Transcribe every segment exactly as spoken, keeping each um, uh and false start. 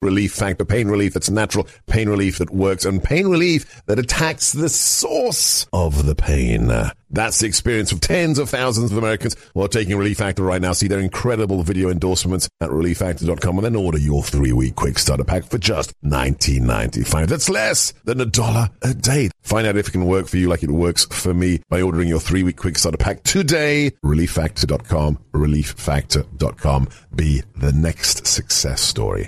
Relief Factor. Pain relief that's natural, pain relief that works, and pain relief that attacks the source of the pain. That's the experience of tens of thousands of Americans who are taking Relief Factor right now. See their incredible video endorsements at relief factor dot com and then order your three-week quick starter pack for just nineteen ninety-five. That's less than a dollar a day. Find out if it can work for you like it works for me by ordering your three-week quick starter pack today. relief factor dot com. relief factor dot com. Be the next success story.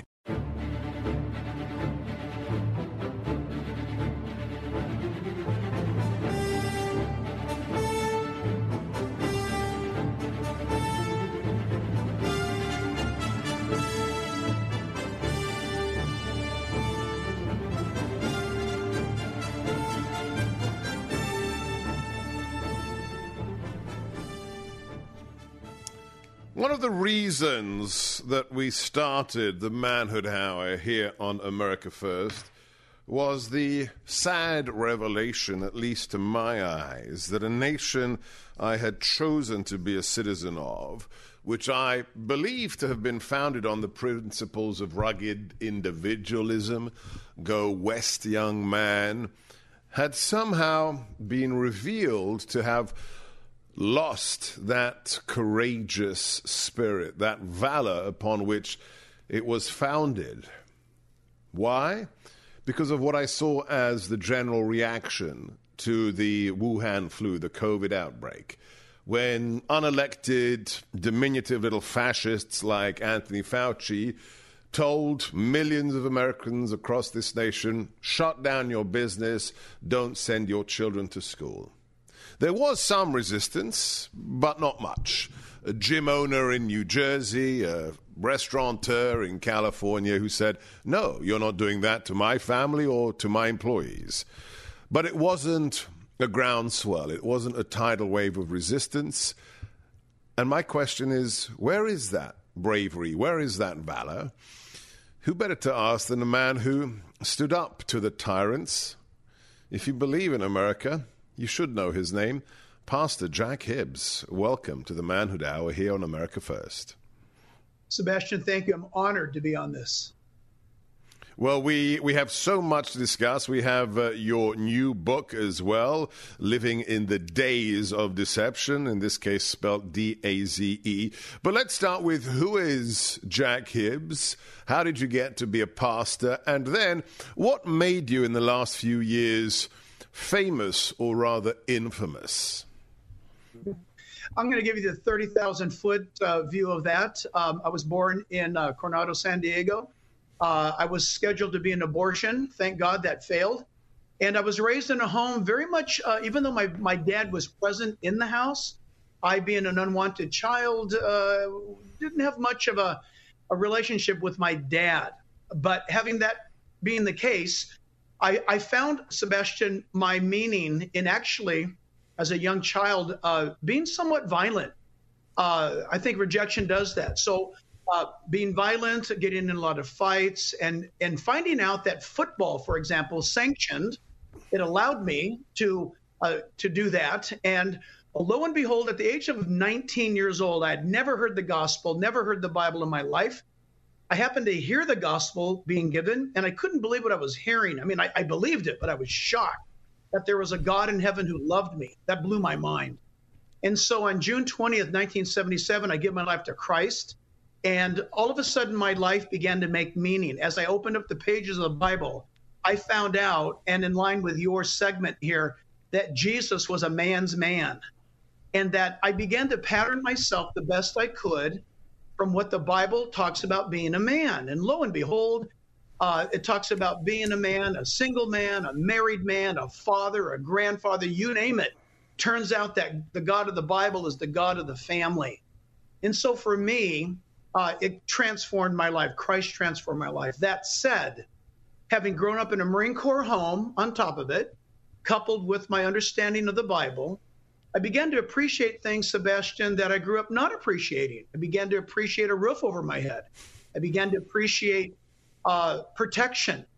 One of the reasons that we started the Manhood Hour here on America First was the sad revelation, at least to my eyes, that a nation I had chosen to be a citizen of, which I believe to have been founded on the principles of rugged individualism, go west, young man, had somehow been revealed to have lost that courageous spirit, that valor upon which it was founded. Why? Because of what I saw as the general reaction to the Wuhan flu, the COVID outbreak, when unelected, diminutive little fascists like Anthony Fauci told millions of Americans across this nation, shut down your business, don't send your children to school. There was some resistance, but not much. A gym owner in New Jersey, a restaurateur in California who said, no, you're not doing that to my family or to my employees. But it wasn't a groundswell. It wasn't a tidal wave of resistance. And my question is, where is that bravery? Where is that valor? Who better to ask than a man who stood up to the tyrants? If you believe in America, you should know his name, Pastor Jack Hibbs. Welcome to the Manhood Hour here on America First. Sebastian, thank you. I'm honored to be on this. Well, we, we have so much to discuss. We have uh, your new book as well, Living in the Days of Deception, in this case spelled D A Z E. But let's start with, who is Jack Hibbs? How did you get to be a pastor? And then, what made you in the last few years famous, or rather infamous? I'm going to give you the thirty thousand foot uh, view of that. Um, I was born in uh, Coronado, San Diego. Uh, I was scheduled to be an abortion. Thank God that failed. And I was raised in a home very much, uh, even though my, my dad was present in the house, I, being an unwanted child, uh, didn't have much of a, a relationship with my dad. But having that being the case, I, I found, Sebastian, my meaning in actually, as a young child, uh, being somewhat violent. Uh, I think rejection does that. So uh, being violent, getting in a lot of fights, and, and finding out that football, for example, sanctioned, it allowed me to uh, to do that. And lo and behold, at the age of nineteen years old, I had never heard the gospel, never heard the Bible in my life. I happened to hear the gospel being given, and I couldn't believe what I was hearing. I mean, I, I believed it, but I was shocked that there was a God in heaven who loved me. That blew my mind. And so on June twentieth, nineteen seventy-seven, I gave my life to Christ. And all of a sudden, my life began to make meaning. As I opened up the pages of the Bible, I found out, and in line with your segment here, that Jesus was a man's man. And that I began to pattern myself the best I could from what the Bible talks about being a man. And lo and behold, uh, it talks about being a man, a single man, a married man, a father, a grandfather, you name it. Turns out that the God of the Bible is the God of the family. And so for me, uh, it transformed my life. Christ transformed my life. That said, having grown up in a Marine Corps home on top of it, coupled with my understanding of the Bible, I began to appreciate things, Sebastian, that I grew up not appreciating. I began to appreciate a roof over my head. I began to appreciate uh, protection,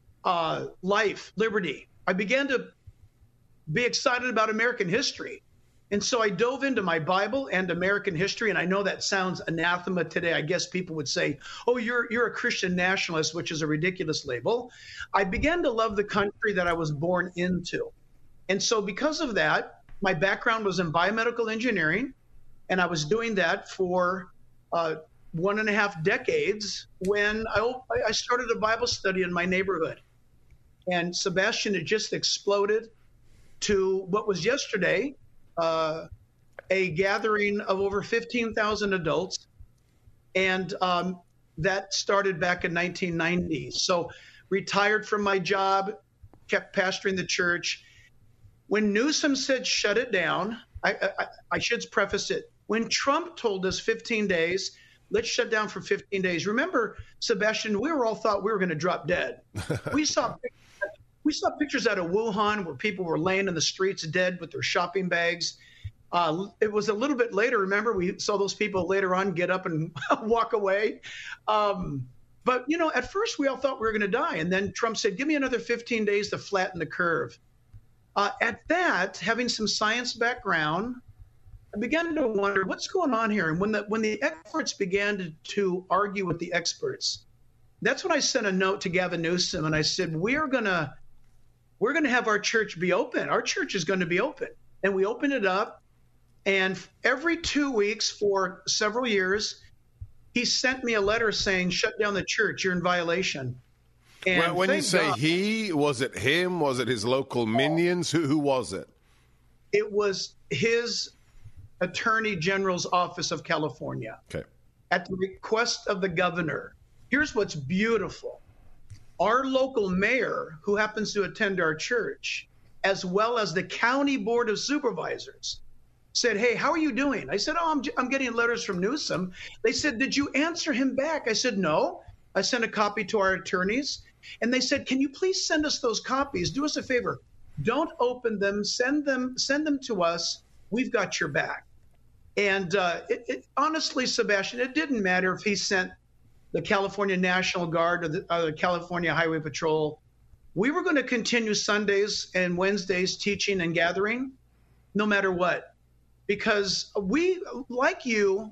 uh, life, liberty. I began to be excited about American history. And so I dove into my Bible and American history, and I know that sounds anathema today. I guess people would say, oh, you're you're a Christian nationalist, which is a ridiculous label. I began to love the country that I was born into. And so because of that, my background was in biomedical engineering, and I was doing that for uh, one and a half decades when I, I started a Bible study in my neighborhood. And Sebastian had just exploded to what was yesterday uh, a gathering of over fifteen thousand adults. And um, that started back in nineteen ninety. So retired from my job, kept pastoring the church. When Newsom said shut it down, I, I, I should preface it. When Trump told us fifteen days, let's shut down for fifteen days. Remember, Sebastian, we were all thought we were going to drop dead. We saw we saw pictures out of Wuhan where people were laying in the streets dead with their shopping bags. Uh, it was a little bit later. Remember, we saw those people later on get up and walk away. Um, but, you know, at first we all thought we were going to die. And then Trump said, give me another fifteen days to flatten the curve. Uh, at that, having some science background, I began to wonder what's going on here. And when the when the experts began to, to argue with the experts, that's when I sent a note to Gavin Newsom and I said, we're gonna we're gonna have our church be open. Our church is going to be open. And we opened it up. And every two weeks for several years, he sent me a letter saying, shut down the church. You're in violation. And well, when you say God, he, was it him? Was it his local minions? Who who was it? It was his Attorney General's Office of California. Okay. At the request of the governor. Here's what's beautiful. Our local mayor, who happens to attend our church, as well as the county board of supervisors, said, hey, how are you doing? I said, oh, I'm, I'm getting letters from Newsom. They said, did you answer him back? I said, no. I sent a copy to our attorneys. And they said, can you please send us those copies? Do us a favor. Don't open them. Send them, send them to us. We've got your back. And uh, it, it, honestly, Sebastian, it didn't matter if he sent the California National Guard or the, or the California Highway Patrol. We were going to continue Sundays and Wednesdays teaching and gathering, no matter what. Because we, like you,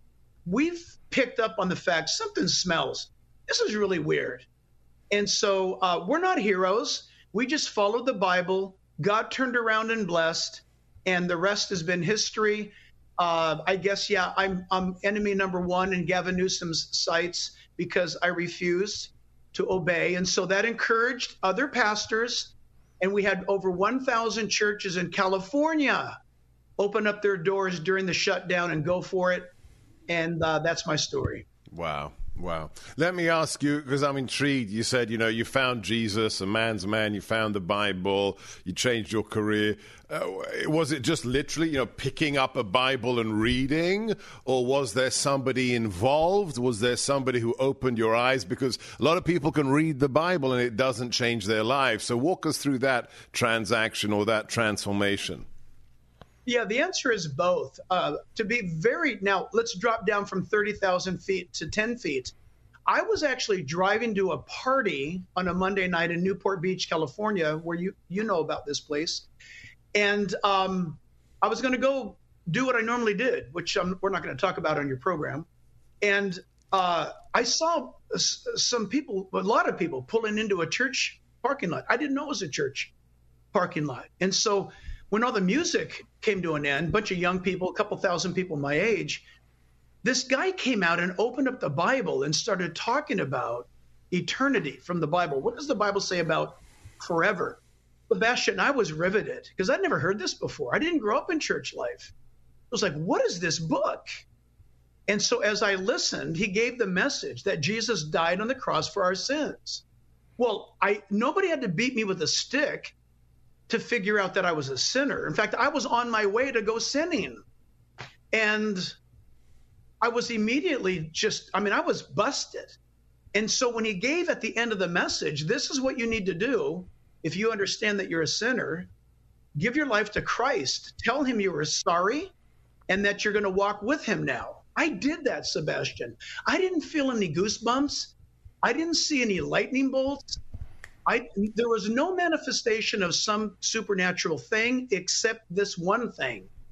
we've picked up on the fact something smells. This is really weird. And so uh, we're not heroes. We just followed the Bible. God turned around and blessed, and the rest has been history. Uh, I guess, yeah, I'm, I'm enemy number one in Gavin Newsom's sights because I refused to obey. And so that encouraged other pastors. And we had over one thousand churches in California open up their doors during the shutdown and go for it. And uh, that's my story. Wow. Wow. Let me ask you, because I'm intrigued. You said, you know, you found Jesus, a man's man. You found the Bible. You changed your career. Uh, was it just literally, you know, picking up a Bible and reading? Or was there somebody involved? Was there somebody who opened your eyes? Because a lot of people can read the Bible and it doesn't change their lives. So walk us through that transaction or that transformation. Yeah, the answer is both. Uh, to be very, now let's drop down from thirty thousand feet to ten feet. I was actually driving to a party on a Monday night in Newport Beach, California, where you, you know about this place. And um, I was going to go do what I normally did, which um, we're not going to talk about on your program. And uh, I saw s- some people, a lot of people pulling into a church parking lot. I didn't know it was a church parking lot. And so when all the music came to an end, a bunch of young people, a couple thousand people my age, this guy came out and opened up the Bible and started talking about eternity from the Bible. What does the Bible say about forever? Sebastian, I was riveted because I'd never heard this before. I didn't grow up in church life. I was like, what is this book? And so as I listened, he gave the message that Jesus died on the cross for our sins. Well, I nobody had to beat me with a stick to figure out that I was a sinner. In fact, I was on my way to go sinning. And I was immediately just, I mean, I was busted. And so when he gave at the end of the message, this is what you need to do if you understand that you're a sinner, give your life to Christ. Tell him you were sorry and that you're going to walk with him now. I did that, Sebastian. I didn't feel any goosebumps. I didn't see any lightning bolts. I, there was no manifestation of some supernatural thing except this one thing.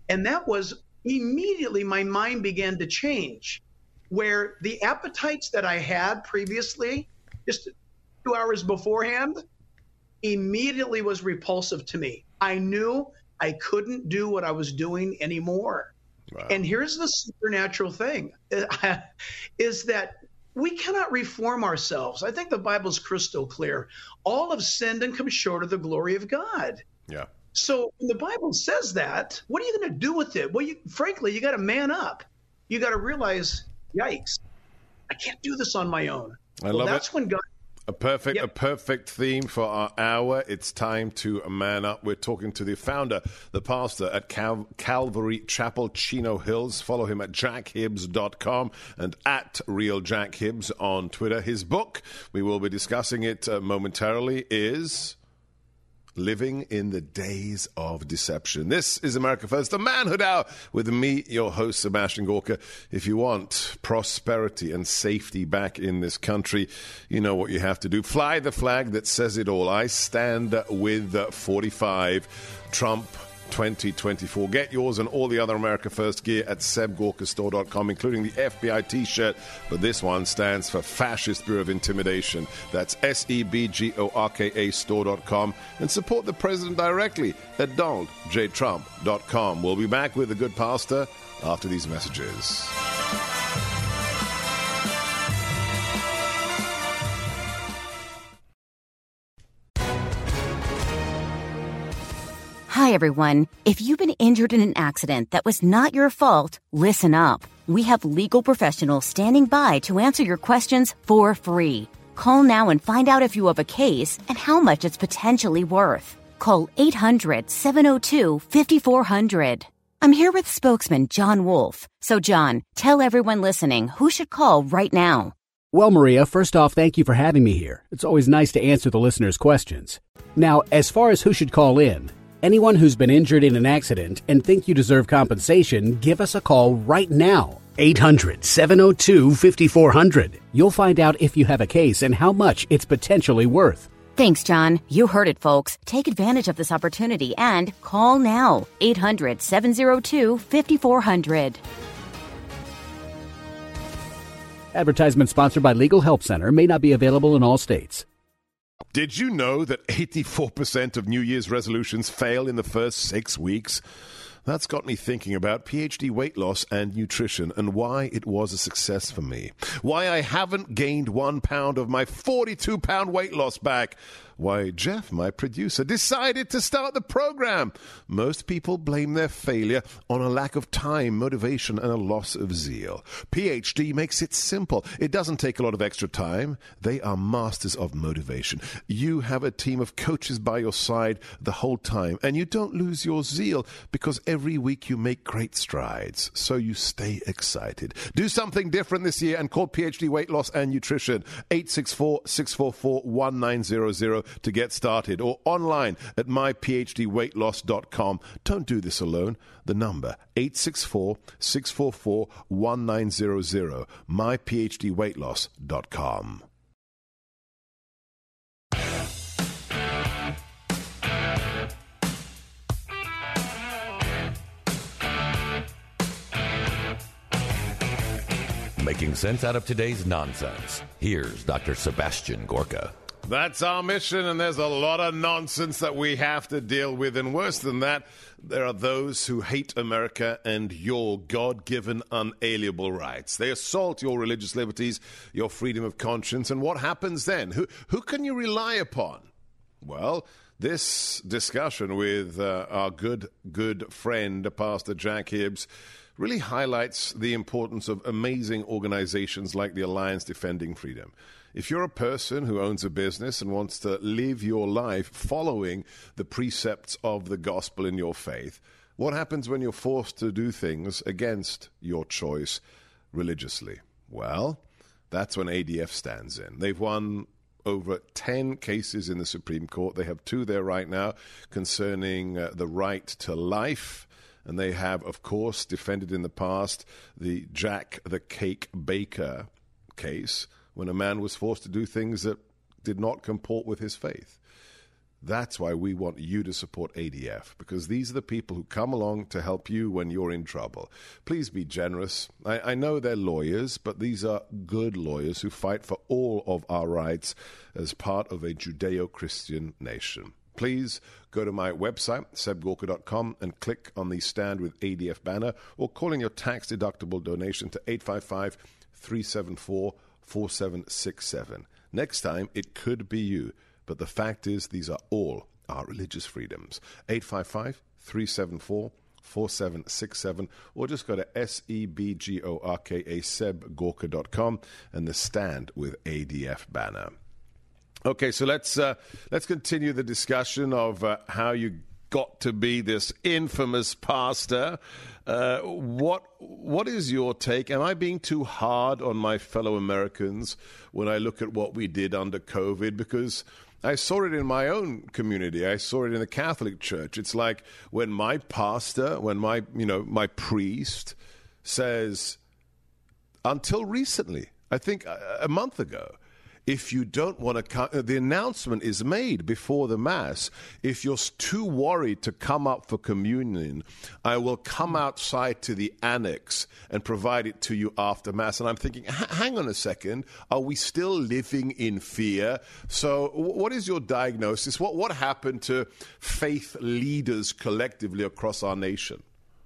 And that was immediately my mind began to change, where the appetites that I had previously, just two hours beforehand, immediately was repulsive to me. I knew I couldn't do what I was doing anymore. Wow. And here's the supernatural thing, is that we cannot reform ourselves. I think the Bible's crystal clear. All have sinned and come short of the glory of God. Yeah. So when the Bible says that, what are you going to do with it? Well, you, frankly, you got to man up. You got to realize, yikes, I can't do this on my own. I well, love that's it. when God... A perfect, Yep. a perfect theme for our hour. It's time to man up. We're talking to the founder, the pastor at Cal- Calvary Chapel, Chino Hills. Follow him at jack hibbs dot com and at Real Jack Hibbs on Twitter. His book, we will be discussing it uh, momentarily, is Living in the Days of Deception. This is America First, the Manhood Hour, with me, your host, Sebastian Gorka. If you want prosperity and safety back in this country, you know what you have to do. Fly the flag that says it all. I stand with forty-five, Trump twenty twenty-four. Get yours and all the other America First gear at seb gorka store dot com, including the F B I t-shirt, but this one stands for Fascist Bureau of Intimidation. That's S E B G O R K A store dot com, and support the president directly at donald j trump dot com. We'll be back with the good pastor after these messages. Hi, everyone. If you've been injured in an accident that was not your fault, listen up. We have legal professionals standing by to answer your questions for free. Call now and find out if you have a case and how much it's potentially worth. Call eight hundred, seven oh two, five four zero zero. I'm here with spokesman John Wolf. So, John, tell everyone listening who should call right now. Well, Maria, first off, thank you for having me here. It's always nice to answer the listeners' questions. Now, as far as who should call in, anyone who's been injured in an accident and think you deserve compensation, give us a call right now. eight hundred, seven oh two, five four zero zero. You'll find out if you have a case and how much it's potentially worth. Thanks, John. You heard it, folks. Take advantage of this opportunity and call now. eight hundred, seven oh two, five four zero zero. Advertisement sponsored by Legal Help Center. May not be available in all states. Did you know that eighty-four percent of New Year's resolutions fail in the first six weeks? That's got me thinking about PhD weight loss and nutrition and why it was a success for me. Why I haven't gained one pound of my forty-two pound weight loss back. Why Jeff, my producer, decided to start the program. Most people blame their failure on a lack of time, motivation, and a loss of zeal. PhD makes it simple. It doesn't take a lot of extra time. They are masters of motivation. You have a team of coaches by your side the whole time, and you don't lose your zeal because every week you make great strides, so you stay excited. Do something different this year and call PhD Weight Loss and Nutrition eight six four, six four four, one nine zero zero to get started, or online at my p h d weight loss dot com. Don't do this alone. The number eight six four, six four four, one nine zero zero, my p h d weight loss dot com. Making sense out of today's nonsense. Here's Doctor Sebastian Gorka. That's our mission, and there's a lot of nonsense that we have to deal with. And worse than that, there are those who hate America and your God-given unalienable rights. They assault your religious liberties, your freedom of conscience. And what happens then? Who, who can you rely upon? Well, this discussion with uh, our good, good friend, Pastor Jack Hibbs, really highlights the importance of amazing organizations like the Alliance Defending Freedom. If you're a person who owns a business and wants to live your life following the precepts of the gospel in your faith, what happens when you're forced to do things against your choice religiously? Well, that's when A D F stands in. They've won over ten cases in the Supreme Court. They have two there right now concerning uh, the right to life. And they have, of course, defended in the past the Jack the Cake Baker case, when a man was forced to do things that did not comport with his faith. That's why we want you to support A D F, because these are the people who come along to help you when you're in trouble. Please be generous. I, I know they're lawyers, but these are good lawyers who fight for all of our rights as part of a Judeo-Christian nation. Please go to my website, seb gorka dot com, and click on the Stand with A D F banner, or call in your tax-deductible donation to eight five five, three seven four, four seven six seven. Next time, it could be you. But the fact is, these are all our religious freedoms. eight five five, three seven four, four seven six seven, or just go to S E B G O R K A, seb gorka dot com, and the Stand with A D F banner. Okay, so let's uh, let's continue the discussion of uh, how you got to be this infamous pastor. Uh, what what is your take? Am I being too hard on my fellow Americans when I look at what we did under COVID? Because I saw it in my own community. I saw it in the Catholic Church. It's like when my pastor, when my, you know, my priest says, until recently, I think a, a month ago, if you don't want to come, the announcement is made before the Mass. If you're too worried to come up for communion, I will come outside to the annex and provide it to you after Mass. And I'm thinking, hang on a second, are we still living in fear? So what is your diagnosis? What, what happened to faith leaders collectively across our nation?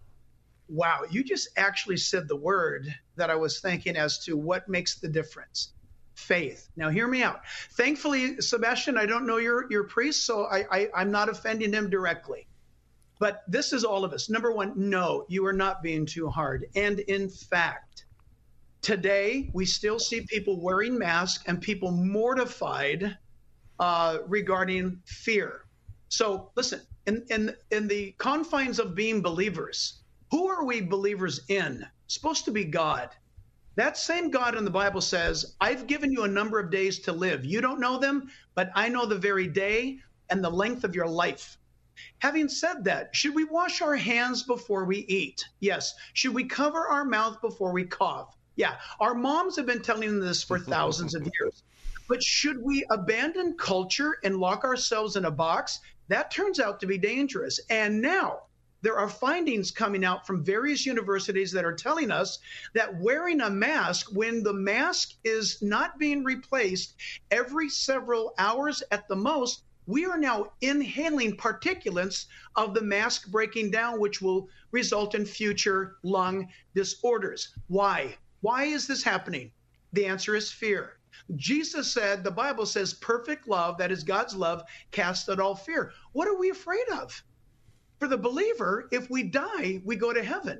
Wow, you just actually said the word that I was thinking as to what makes the difference. Faith. Now, hear me out. Thankfully, Sebastian, I don't know your, your priest, so I, I, I'm not offending him directly. But this is all of us. Number one, no, you are not being too hard. And in fact, today we still see people wearing masks and people mortified uh, regarding fear. So listen, in, in, in the confines of being believers, who are we believers in? Supposed to be God. That same God in the Bible says, I've given you a number of days to live. You don't know them, but I know the very day and the length of your life. Having said that, should we wash our hands before we eat? Yes. Should we cover our mouth before we cough? Yeah. Our moms have been telling them this for thousands of years. But should we abandon culture and lock ourselves in a box? That turns out to be dangerous. And now, there are findings coming out from various universities that are telling us that wearing a mask, when the mask is not being replaced every several hours at the most, we are now inhaling particulates of the mask breaking down, which will result in future lung disorders. Why? Why is this happening? The answer is fear. Jesus said, the Bible says, perfect love, that is God's love, casts out all fear. What are we afraid of? For the believer, if we die, we go to heaven.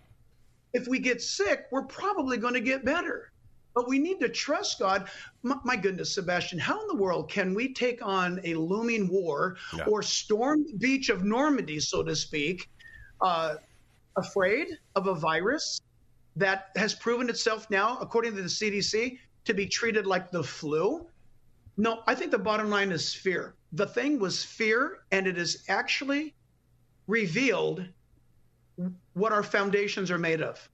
If we get sick, we're probably going to get better. But we need to trust God. My, my goodness, Sebastian, how in the world can we take on a looming war yeah. or storm the beach of Normandy, so to speak, uh, afraid of a virus that has proven itself now, according to the C D C, to be treated like the flu? No, I think the bottom line is fear. The thing was fear, and it is actually revealed what our foundations are made of.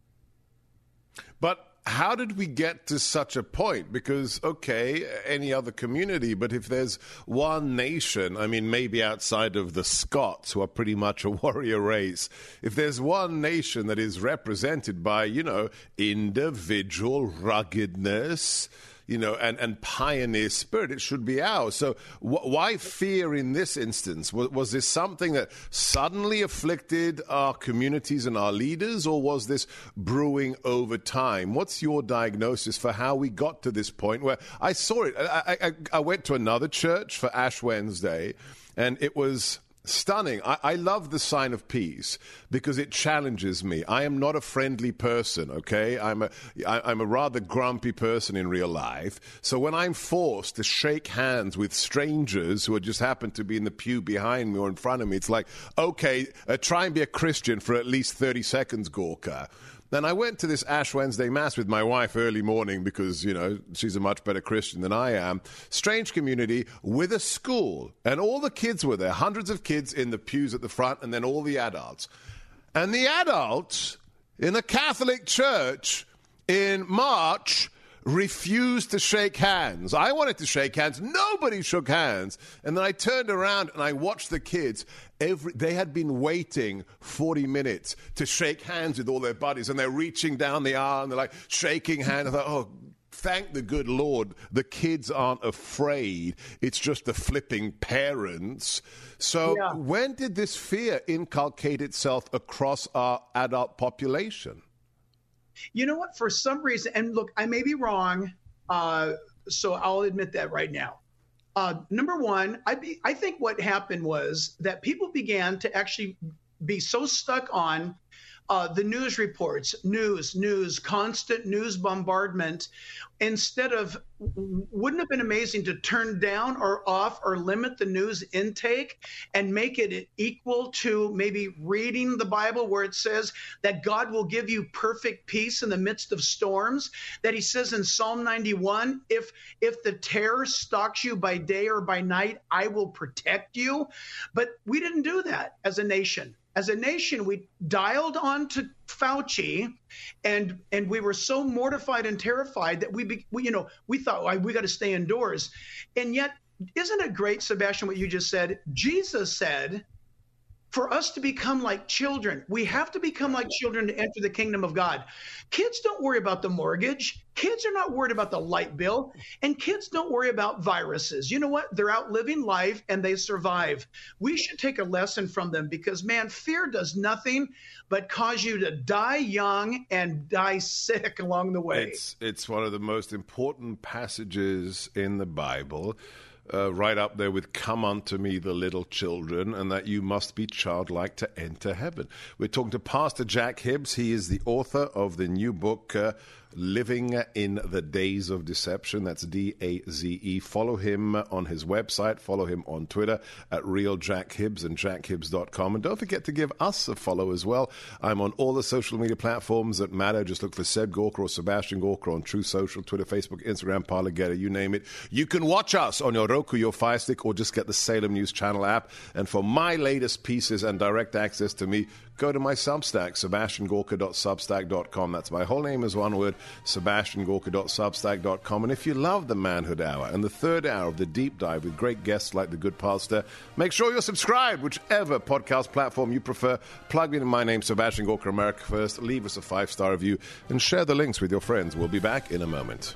But how did we get to such a point? Because, okay, any other community, but if there's one nation, I mean, maybe outside of the Scots, who are pretty much a warrior race, if there's one nation that is represented by, you know, individual ruggedness, you know, and, and pioneer spirit, it should be ours. So wh- why fear in this instance? Was, was this something that suddenly afflicted our communities and our leaders, or was this brewing over time? What's your diagnosis for how we got to this point where I saw it? I, I, I went to another church for Ash Wednesday, and it was stunning. I, I love the sign of peace because it challenges me. I am not a friendly person, okay? I'm a, I, I'm a rather grumpy person in real life. So when I'm forced to shake hands with strangers who just happen to be in the pew behind me or in front of me, it's like, okay, uh, try and be a Christian for at least thirty seconds, Gorka. Then I went to this Ash Wednesday Mass with my wife early morning because, you know, she's a much better Christian than I am. Strange community with a school. And all the kids were there, hundreds of kids in the pews at the front, and then all the adults. And the adults in the Catholic Church in March refused to shake hands. I wanted to shake hands. Nobody shook hands. And then I turned around and I watched the kids. Every, they had been waiting forty minutes to shake hands with all their buddies, and they're reaching down the aisle and they're like shaking hands. I thought, oh, thank the good Lord, the kids aren't afraid. It's just the flipping parents. So yeah. When did this fear inculcate itself across our adult population? You know what? For some reason, and look, I may be wrong, uh, so I'll admit that right now. Uh, number one, I, be, I think what happened was that people began to actually be so stuck on Uh, the news reports, news, news, constant news bombardment, instead of, wouldn't it have been amazing to turn down or off or limit the news intake and make it equal to maybe reading the Bible, where it says that God will give you perfect peace in the midst of storms, that he says in Psalm ninety-one, if if the terror stalks you by day or by night, I will protect you. But we didn't do that as a nation. As a nation, we dialed on to Fauci, and and we were so mortified and terrified that we, be, we you know, we thought, well, we got to stay indoors. And yet, isn't it great, Sebastian, what you just said? Jesus said, for us to become like children, we have to become like children to enter the kingdom of God. Kids don't worry about the mortgage. Kids are not worried about the light bill. And kids don't worry about viruses. You know what? They're out living life and they survive. We should take a lesson from them, because, man, fear does nothing but cause you to die young and die sick along the way. It's, it's one of the most important passages in the Bible. Uh, right up there with "Come unto me, the little children," and that you must be childlike to enter heaven. We're talking to Pastor Jack Hibbs. He is the author of the new book, uh, Living in the Days of Deception. That's D A Z E. Follow him on his website. Follow him on Twitter at Real Jack Hibbs and jack hibbs dot com. And don't forget to give us a follow as well. I'm on all the social media platforms that matter. Just look for Seb Gorka or Sebastian Gorka on True Social, Twitter, Facebook, Instagram, Parler, Getter, you name it. You can watch us on your Roku, your Fire Stick, or just get the Salem News Channel app. And for my latest pieces and direct access to me, go to my Substack, sebastian gorka dot substack dot com. That's my whole name is one word, sebastian gorka dot substack dot com. And if you love the Manhood Hour and the third hour of the Deep Dive with great guests like the Good Pastor, make sure you're subscribed, whichever podcast platform you prefer. Plug in my name, Sebastian Gorka, America First. Leave us a five-star review and share the links with your friends. We'll be back in a moment.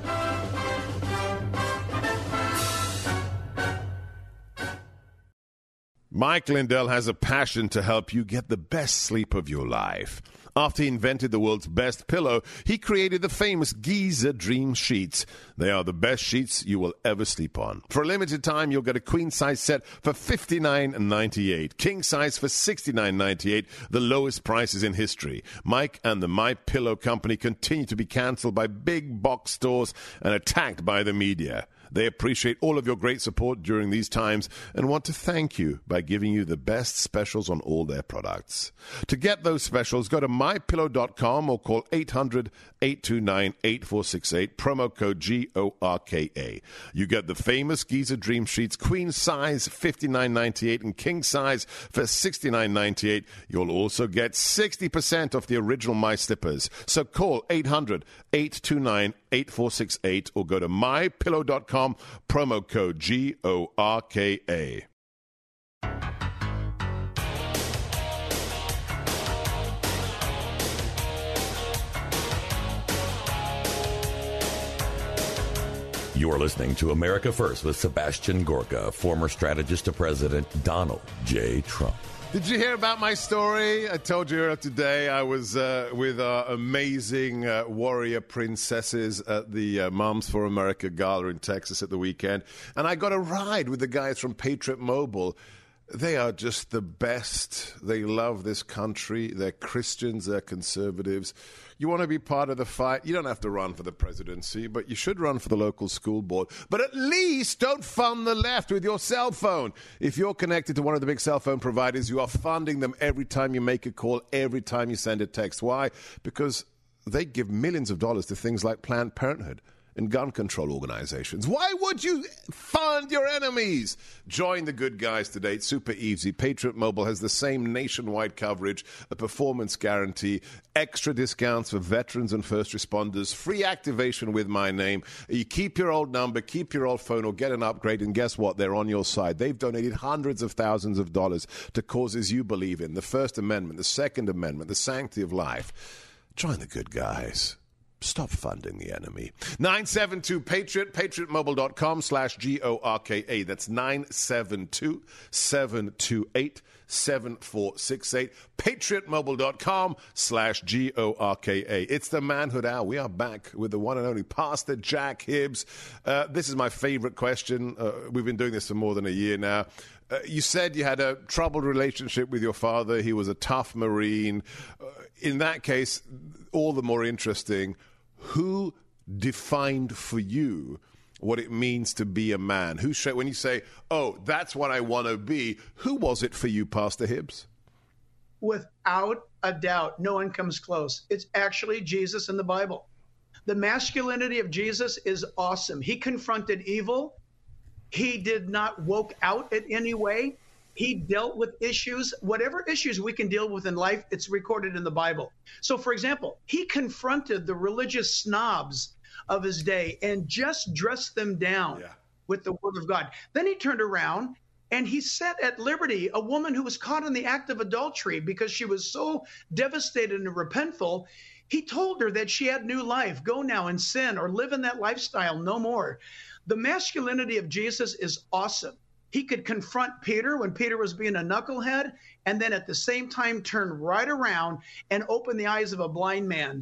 Mike Lindell has a passion to help you get the best sleep of your life. After he invented the world's best pillow, he created the famous Giza Dream Sheets. They are the best sheets you will ever sleep on. For a limited time, you'll get a queen-size set for fifty-nine ninety-eight, king-size for sixty-nine ninety-eight, the lowest prices in history. Mike and the My Pillow Company continue to be canceled by big box stores and attacked by the media. They appreciate all of your great support during these times and want to thank you by giving you the best specials on all their products. To get those specials, go to my pillow dot com or call eight hundred, eight two nine, eight four six eight, promo code G O R K A. You get the famous Giza Dream Sheets, queen size fifty-nine ninety-eight and king size for sixty-nine ninety-eight. You'll also get sixty percent off the original My Slippers. So call eight hundred, eight two nine, eight four six eight or go to my pillow dot com. Promo code G O R K A. You're listening to America First with Sebastian Gorka, former strategist to President Donald J. Trump. Did you hear about my story? I told you earlier today I was uh, with our amazing uh, warrior princesses at the uh, Moms for America Gala in Texas at the weekend. And I got a ride with the guys from Patriot Mobile. They are just the best. They love this country. They're Christians. They're conservatives. You want to be part of the fight? You don't have to run for the presidency, but you should run for the local school board. But at least don't fund the left with your cell phone. If you're connected to one of the big cell phone providers, you are funding them every time you make a call, every time you send a text. Why? Because they give millions of dollars to things like Planned Parenthood. and gun control organizations. Why would you fund your enemies? Join the good guys today. It's super easy. Patriot Mobile has the same nationwide coverage, a performance guarantee, extra discounts for veterans and first responders, free activation with my name. You keep your old number, keep your old phone, or get an upgrade, and guess what? They're on your side. They've donated hundreds of thousands of dollars to causes you believe in, the First Amendment, the Second Amendment, the sanctity of life. Join the good guys. Stop funding the enemy. nine seven two Patriot, patriotmobile.com slash G O R K A. That's nine seven two, seven two eight, seven four six eight. patriotmobile.com slash G O R K A. It's the Manhood Hour. We are back with the one and only Pastor Jack Hibbs. Uh, this is my favorite question. Uh, we've been doing this for more than a year now. Uh, you said you had a troubled relationship with your father. He was a tough Marine. Uh, in that case, all the more interesting, who defined for you what it means to be a man? Who sh- when you say, oh, that's what I want to be, who was it for you, Pastor Hibbs? Without a doubt, no one comes close. It's actually Jesus in the Bible. The masculinity of Jesus is awesome. He confronted evil. He did not woke out in any way. He dealt with issues, whatever issues we can deal with in life, it's recorded in the Bible. So, for example, he confronted the religious snobs of his day and just dressed them down yeah. with the word of God. Then he turned around and he set at liberty a woman who was caught in the act of adultery because she was so devastated and repentful. He told her that she had new life. Go now and sin or live in that lifestyle no more. The masculinity of Jesus is awesome. He could confront Peter when Peter was being a knucklehead, and then at the same time turn right around and open the eyes of a blind man.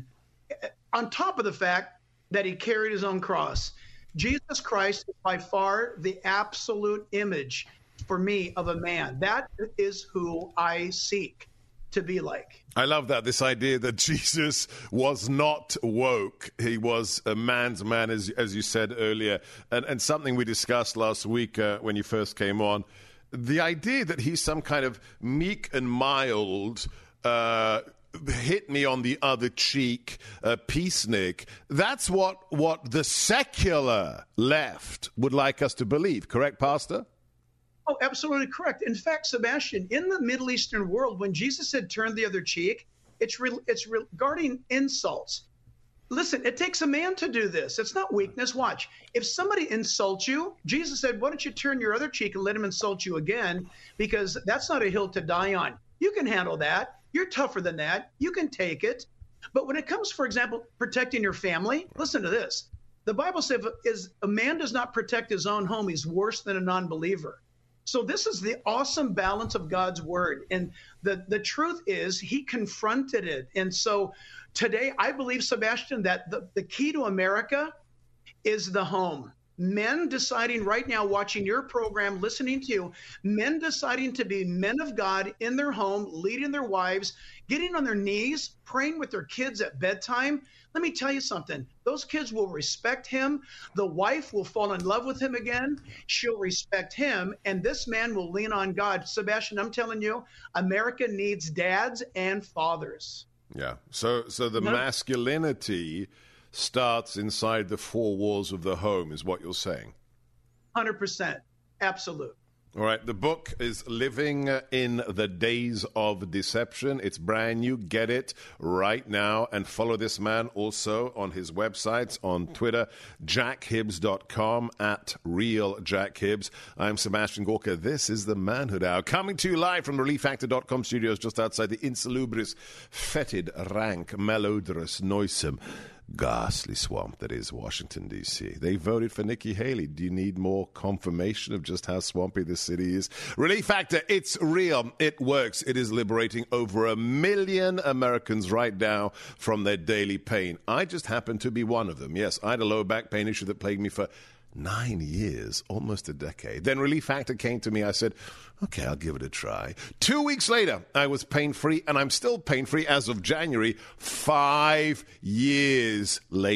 On top of the fact that he carried his own cross. Jesus Christ is by far the absolute image for me of a man. That is who I seek to be like. I love that, this idea that Jesus was not woke. He was a man's man, as, as you said earlier, and, and something we discussed last week uh, when you first came on. The idea that he's some kind of meek and mild, uh, hit me on the other cheek, uh, peacenik, that's what, what the secular left would like us to believe. Correct, Pastor? Oh, absolutely correct. In fact, Sebastian, in the Middle Eastern world, when Jesus said turn the other cheek, it's re- it's regarding insults. Listen, it takes a man to do this. It's not weakness. Watch. If somebody insults you, Jesus said, why don't you turn your other cheek and let him insult you again? Because that's not a hill to die on. You can handle that. You're tougher than that. You can take it. But when it comes, for example, protecting your family, listen to this. The Bible says if a man does not protect his own home, he's worse than a non-believer. So this is the awesome balance of God's word. And the, the truth is he confronted it. And so today I believe, Sebastian, that the, the key to America is the home. Men deciding right now, watching your program, listening to you, men deciding to be men of God in their home, leading their wives, getting on their knees, praying with their kids at bedtime. Let me tell you something. Those kids will respect him. The wife will fall in love with him again. She'll respect him. And this man will lean on God. Sebastian, I'm telling you, America needs dads and fathers. Yeah. So, so the no. masculinity starts inside the four walls of the home is what you're saying. one hundred percent. Absolute. All right. The book is Living in the Days of Deception. It's brand new. Get it right now and follow this man also on his websites, on Twitter, jack hibbs dot com, at Real Jack Hibbs. I'm Sebastian Gorka. This is the Manhood Hour. Coming to you live from relief factor dot com studios just outside the insalubris, fetid, rank, malodorous, noisome, ghastly swamp that is Washington, D C They voted for Nikki Haley. Do you need more confirmation of just how swampy this city is? Relief Factor, it's real. It works. It is liberating over a million Americans right now from their daily pain. I just happen to be one of them. Yes, I had a lower back pain issue that plagued me for nine years, almost a decade. Then Relief Factor came to me. I said, okay, I'll give it a try. Two weeks later, I was pain-free, and I'm still pain-free as of January, five years later.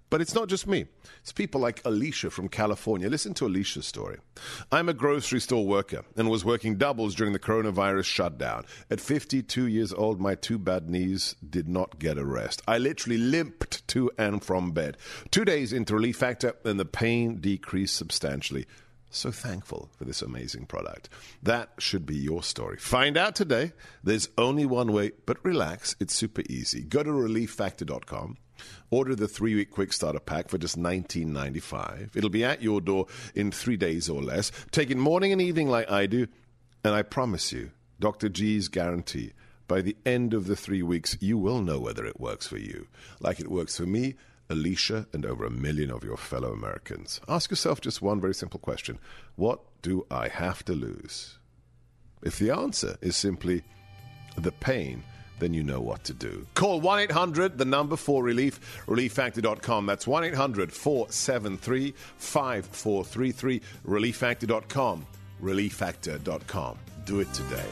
But it's not just me. It's people like Alicia from California. Listen to Alicia's story. I'm a grocery store worker and was working doubles during the coronavirus shutdown. At fifty-two years old, my two bad knees did not get a rest. I literally limped to and from bed. Two days into Relief Factor, and the pain decreased substantially. So thankful for this amazing product. That should be your story. Find out today. There's only one way, but relax. It's super easy. Go to relief factor dot com. Order the three-week quick starter pack for just nineteen ninety-five. It'll be at your door in three days or less. Take it morning and evening like I do. And I promise you, Doctor G's guarantee, by the end of the three weeks, you will know whether it works for you. Like it works for me, Alicia, and over a million of your fellow Americans. Ask yourself just one very simple question. What do I have to lose? If the answer is simply the pain, then you know what to do. Call one eight hundred, the number for relief, relief factor dot com. That's one eight hundred, four seven three, five four three three, relief factor dot com, relief factor dot com. Do it today.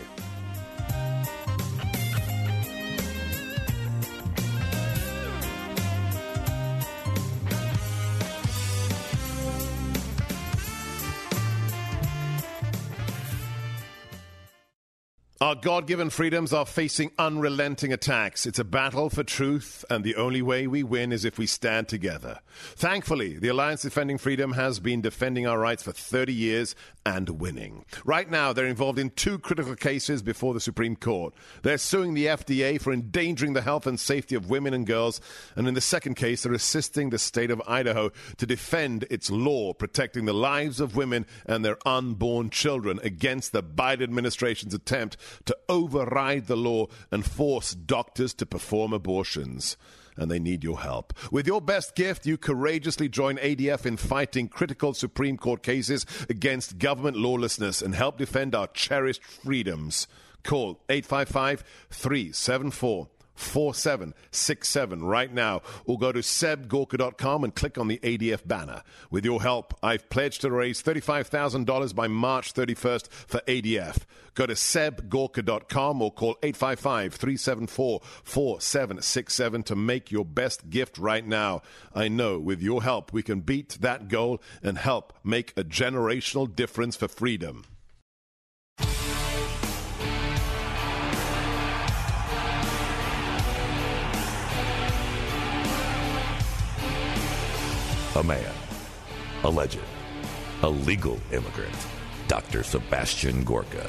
Our God-given freedoms are facing unrelenting attacks. It's a battle for truth, and the only way we win is if we stand together. Thankfully, the Alliance Defending Freedom has been defending our rights for thirty years and winning. Right now, they're involved in two critical cases before the Supreme Court. They're suing the F D A for endangering the health and safety of women and girls, and in the second case, they're assisting the state of Idaho to defend its law protecting the lives of women and their unborn children against the Biden administration's attempt to override the law and force doctors to perform abortions. And they need your help. With your best gift, you courageously join A D F in fighting critical Supreme Court cases against government lawlessness and help defend our cherished freedoms. Call eight five five, three seven four, four seven six seven right now, or go to seb gorka dot com and click on the A D F banner. With your help, I've pledged to raise thirty-five thousand dollars by March thirty-first for A D F. Go to seb gorka dot com or call eight five five, three seven four, four seven six seven to make your best gift right now. I know with your help we can beat that goal and help make a generational difference for freedom. A man, a legend, a legal immigrant, Doctor Sebastian Gorka.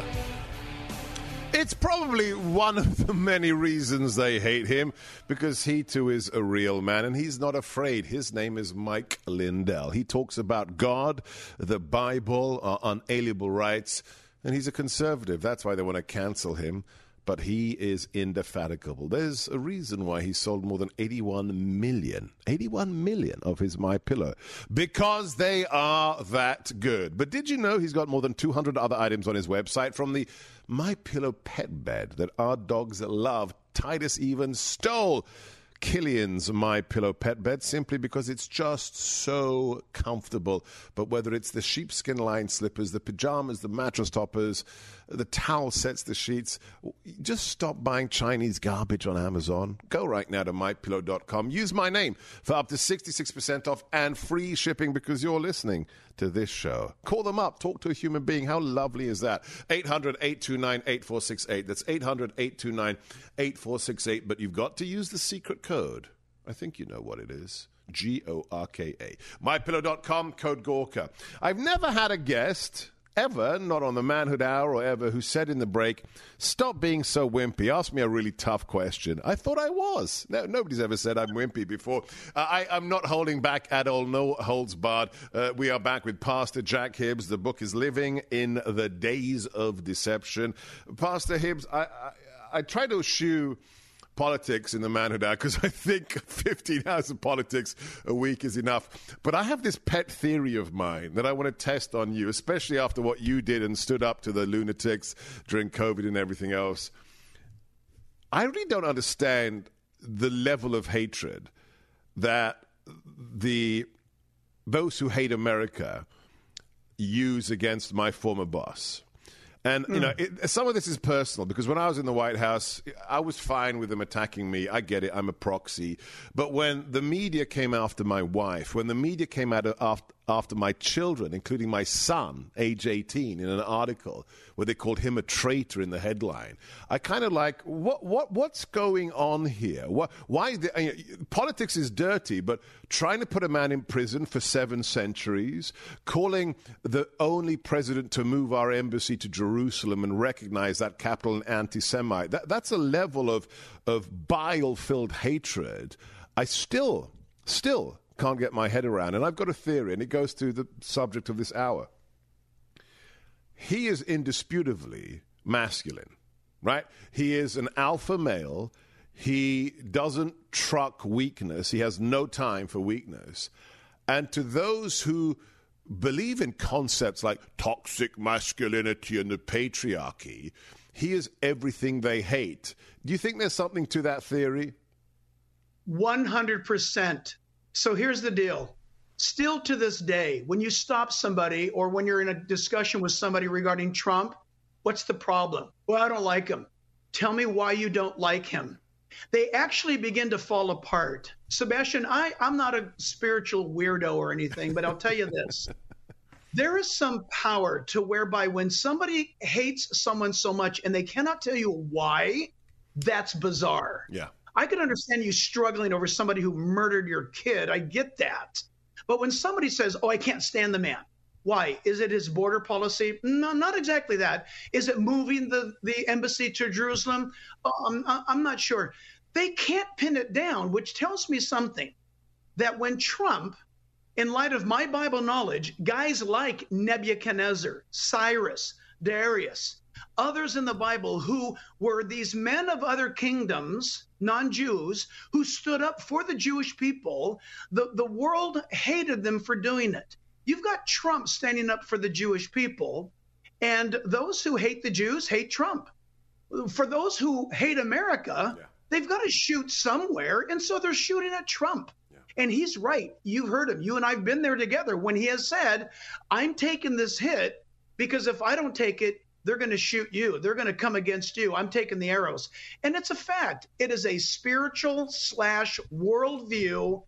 It's probably one of the many reasons they hate him, because he too is a real man, and he's not afraid. His name is Mike Lindell. He talks about God, the Bible, uh, unalienable rights, and he's a conservative. That's why they want to cancel him. But he is indefatigable. There's a reason why he sold more than eighty-one million, eighty-one million of his MyPillow, because they are that good. But did you know he's got more than two hundred other items on his website, from the MyPillow pet bed that our dogs love? Titus even stole Killian's MyPillow pet bed simply because it's just so comfortable. But whether it's the sheepskin lined slippers, the pajamas, the mattress toppers, the towel sets, the sheets, just stop buying Chinese garbage on Amazon. Go right now to my pillow dot com. Use my name for up to sixty-six percent off and free shipping because you're listening to this show. Call them up. Talk to a human being. How lovely is that? eight hundred, eight two nine, eight four six eight. That's eight hundred, eight two nine, eight four six eight. But you've got to use the secret code. I think you know what it is. G O R K A. my pillow dot com, code Gorka. I've never had a guest, ever, not on the Manhood Hour or ever, who said in the break, stop being so wimpy. Ask me a really tough question. I thought I was. No, nobody's ever said I'm wimpy before. Uh, I, I'm not holding back at all. No holds barred. Uh, we are back with Pastor Jack Hibbs. The book is Living in the Days of Deception. Pastor Hibbs, I, I, I try to eschew politics in the Manhood Hour because I think fifteen hours of politics a week is enough. But I have this pet theory of mine that I want to test on you, especially after what you did and stood up to the lunatics during COVID and everything else. I really don't understand the level of hatred that the those who hate America use against my former boss. And, you know, it, some of this is personal because when I was in the White House, I was fine with them attacking me. I get it. I'm a proxy. But when the media came after my wife, when the media came out after, after my children, including my son, age eighteen, in an article where they called him a traitor in the headline, I kind of like, what, what, what's going on here? What, why? The, I mean, politics is dirty, but trying to put a man in prison for seven centuries, calling the only president to move our embassy to Jerusalem and recognize that capital an anti-Semite, that, that's a level of, of bile-filled hatred I still, still can't get my head around. And I've got a theory, and it goes to the subject of this hour. He is indisputably masculine, right? He is an alpha male. He doesn't truck weakness. He has no time for weakness. And to those who believe in concepts like toxic masculinity and the patriarchy, he is everything they hate. Do you think there's something to that theory? one hundred percent. So here's the deal. Still to this day, when you stop somebody or when you're in a discussion with somebody regarding Trump, what's the problem? Well, I don't like him. Tell me why you don't like him. They actually begin to fall apart. Sebastian, I, I'm not a spiritual weirdo or anything, but I'll tell you this. There is some power to whereby when somebody hates someone so much and they cannot tell you why, that's bizarre. Yeah. I can understand you struggling over somebody who murdered your kid. I get that. But when somebody says, oh, I can't stand the man. Why? Is it his border policy? No, not exactly that. Is it moving the, the embassy to Jerusalem? Um, I'm not sure. They can't pin it down, which tells me something. That when Trump, in light of my Bible knowledge, guys like Nebuchadnezzar, Cyrus, Darius, others in the Bible who were these men of other kingdoms, non-Jews, who stood up for the Jewish people, the, the world hated them for doing it. You've got Trump standing up for the Jewish people, and those who hate the Jews hate Trump. For those who hate America, yeah. they've got to shoot somewhere, and so they're shooting at Trump. Yeah. And he's right. You've heard him. You and I have been there together when he has said, I'm taking this hit because if I don't take it, they're going to shoot you. They're going to come against you. I'm taking the arrows. And it's a fact. It is a spiritual slash worldview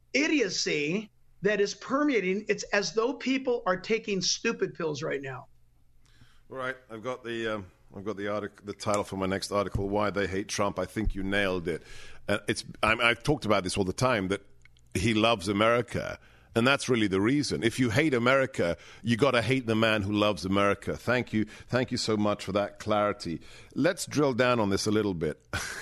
idiocy that is permeating. It's as though people are taking stupid pills right now. All right. I've got the um, I've got the article, the title for my next article, Why They Hate Trump. I think you nailed it. Uh, it's I'm, I've talked about this all the time, that he loves America. And that's really the reason. If you hate America, you got to hate the man who loves America. Thank you. Thank you so much for that clarity. Let's drill down on this a little bit.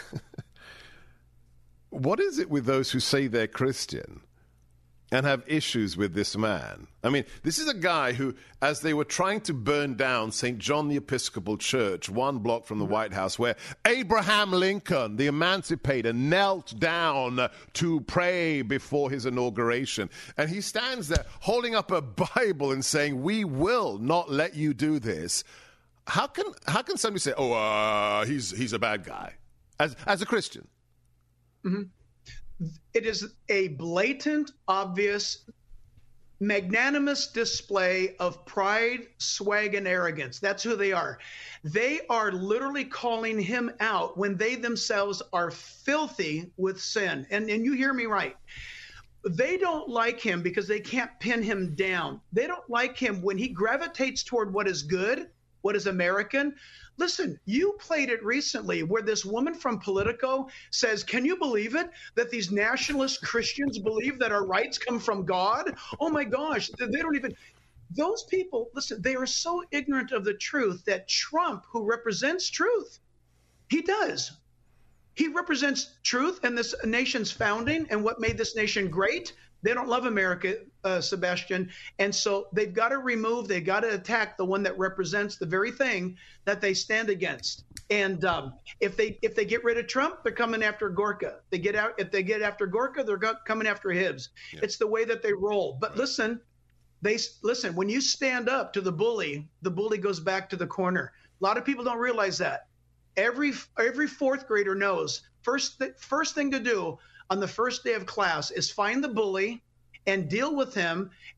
What is it with those who say they're Christian and have issues with this man? I mean, this is a guy who, as they were trying to burn down Saint John the Episcopal Church, one block from the White House, where Abraham Lincoln, the emancipator, knelt down to pray before his inauguration. And he stands there holding up a Bible and saying, we will not let you do this. How can how can somebody say, oh, uh, he's he's a bad guy, as as a Christian? Mm-hmm. It is a blatant, obvious, magnanimous display of pride, swag, and arrogance. That's who they are. They are literally calling him out when they themselves are filthy with sin. And, and you hear me right. They don't like him because they can't pin him down. They don't like him when he gravitates toward what is good, what is American. Listen, you played it recently where this woman from Politico says, can you believe it, that these nationalist Christians believe that our rights come from God? Oh, my gosh, they don't even – those people, listen, they are so ignorant of the truth that Trump, who represents truth, he does. He represents truth and this nation's founding and what made this nation great. They don't love America, uh, Sebastian. And so they've got to remove, they've got to attack the one that represents the very thing that they stand against. And um, if they if they get rid of Trump, they're coming after Gorka. They get out. If they get after Gorka, they're go- coming after Hibbs. Yeah. It's the way that they roll. But right. listen, they listen. When you stand up to the bully, the bully goes back to the corner. A lot of people don't realize that. Every every fourth grader knows first th- first thing to do on the first day of class is find the bully and deal with him. And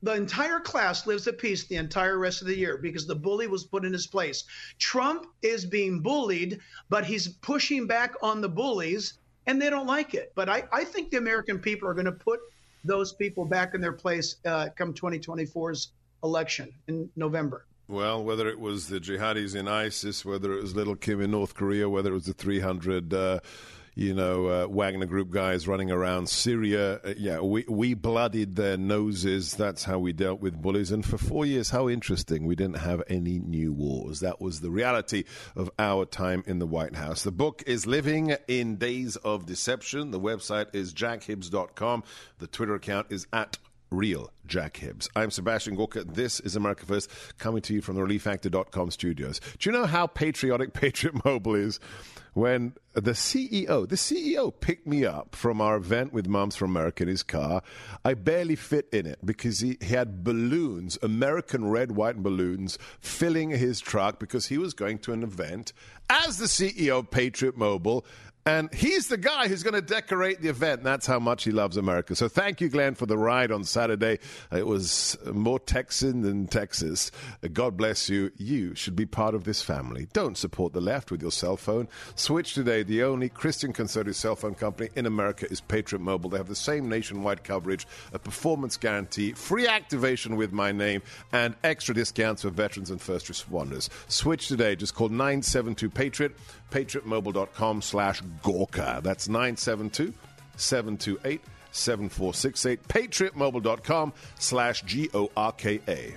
the entire class lives at peace the entire rest of the year because the bully was put in his place. Trump is being bullied, but he's pushing back on the bullies, and they don't like it. But I, I think the American people are going to put those people back in their place uh, come twenty twenty-four's election in November. Well, whether it was the jihadis in ISIS, whether it was Little Kim in North Korea, whether it was the three hundred uh, you know, uh, Wagner Group guys running around Syria. Uh, yeah, we, we bloodied their noses. That's how we dealt with bullies. And for four years, how interesting, we didn't have any new wars. That was the reality of our time in the White House. The book is Living in Days of Deception. The website is jack hibbs dot com. The Twitter account is at Real Jack Hibbs. I'm Sebastian Gorka. This is America First, coming to you from the relief factor dot com studios. Do you know how patriotic Patriot Mobile is? When the C E O, the C E O picked me up from our event with Moms for America in his car, I barely fit in it because he, he had balloons, American red, white balloons, filling his truck because he was going to an event as the C E O of Patriot Mobile. And he's the guy who's going to decorate the event. And that's how much he loves America. So thank you, Glenn, for the ride on Saturday. It was more Texan than Texas. God bless you. You should be part of this family. Don't support the left with your cell phone. Switch today. The only Christian conservative cell phone company in America is Patriot Mobile. They have the same nationwide coverage, a performance guarantee, free activation with my name, and extra discounts for veterans and first responders. Switch today. Just call nine seven two PATRIOT, patriot mobile dot com slash Gorka. That's nine seven two, seven two eight, seven four six eight. patriot mobile dot com slash G O R K A.